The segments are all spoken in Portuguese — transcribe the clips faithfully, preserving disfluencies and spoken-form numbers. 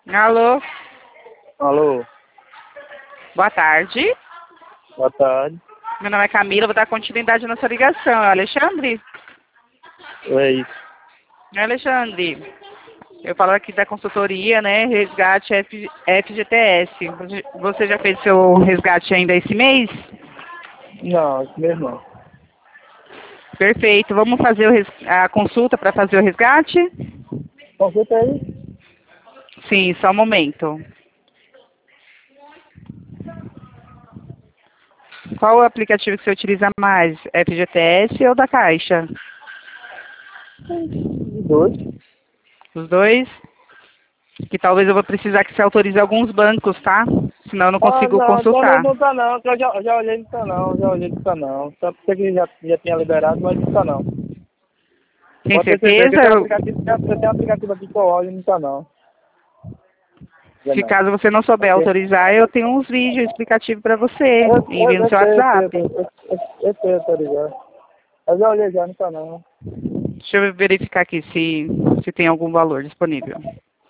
Alô, Alô, boa tarde. boa tarde. Meu nome é Camila, vou dar continuidade na sua ligação. É o Alexandre? É isso. É Alexandre, eu falo aqui da consultoria, né? Resgate F, F G T S. Você- Você já fez seu resgate ainda esse mês? Não, isso mesmo não. Perfeito. Vamos fazer o res- a consulta para fazer o resgate? Consulta aí. Sim, só um momento. Qual o aplicativo que você utiliza mais? F G T S ou da Caixa? Os dois. Os dois? Que talvez eu vou precisar que você autorize alguns bancos, tá? Senão eu não Ah, consigo não, então não, consultar. não tá não, que eu já, já olhei, não tá não, já olhei, não tá não. Só porque que já, já tinha liberado, mas não tá não. Tem Pode ter certeza que certeza? eu tenho um Eu- aplicativo, eu tenho um aplicativo aqui que eu olho e não tá não. Já Se não. caso você não souber Ok? autorizar, eu tenho uns vídeos explicativos para você. Eu, eu, Envio no eu seu sei, eu sei, eu sei, WhatsApp. eu, eu, eu sei, eu tô ligado. Eu já olhei já, não tá não. Deixa eu verificar aqui se, se tem algum valor disponível.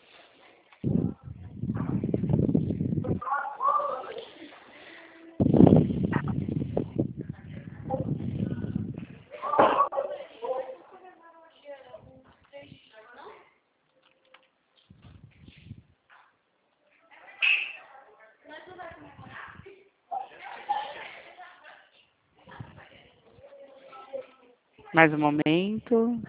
Mais um momento.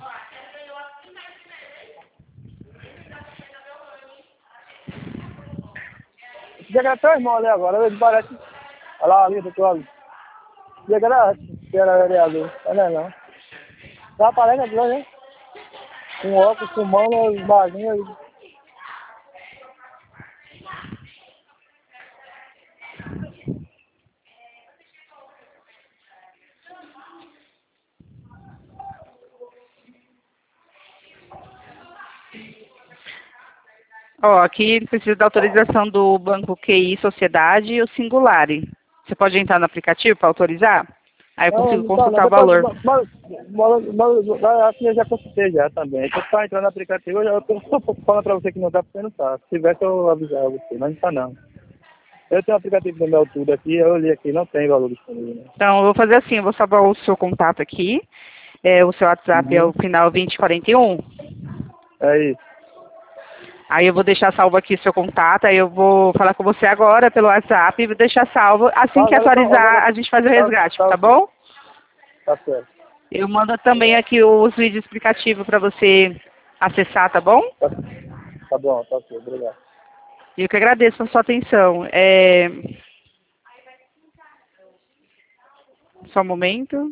Chega até o irmão ali agora, ele parece. Olha lá, ali do outro lado. Chega lá, que era vereador. Olha não. Já aparece aqui, né? Com óculos, fumando, balinhas. Ó, aqui precisa da autorização do Banco Q I Sociedade e o Singulari. Você pode entrar no aplicativo para autorizar? Aí eu Não, consigo não tá não. consultar o Depois, valor. mas, mas, mas, mas acho que eu já consultei já também. Se você tá entrando no aplicativo, eu já tô falando pra você que não tá, porque não tá. Se tivesse, eu avisava você, mas não tá não. Eu tenho um aplicativo do meu tudo aqui, eu olhei aqui, não tem valor disponível. Né? Então, eu vou fazer assim, eu vou salvar o seu contato aqui. É, o seu WhatsApp é o Uhum. final vinte e quarenta e um. É isso. Aí eu vou deixar salvo aqui o seu contato, aí eu vou falar com você agora pelo WhatsApp e vou deixar salvo. Assim que Agora, então, atualizar, agora, a gente faz o tá, resgate, tá tá ok. bom? Tá certo. Eu mando também aqui os vídeos explicativos para você acessar, tá bom? Tá, tá bom, tá ok, obrigado. E eu que agradeço a sua atenção. É... Só um momento.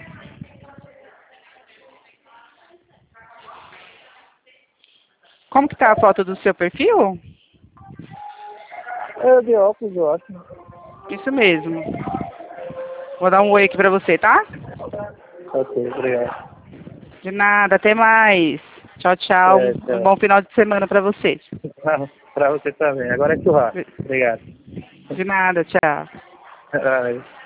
Como que tá a foto do seu perfil? Eu de óculos, eu acho. Isso mesmo. Vou dar um oi aqui para você, tá? Ok, obrigado. De nada, até mais. Tchau, tchau. É, Um bom tchau. final de semana para vocês. Pra você também. Agora é churrasco. Obrigado. De nada, tchau. Ai.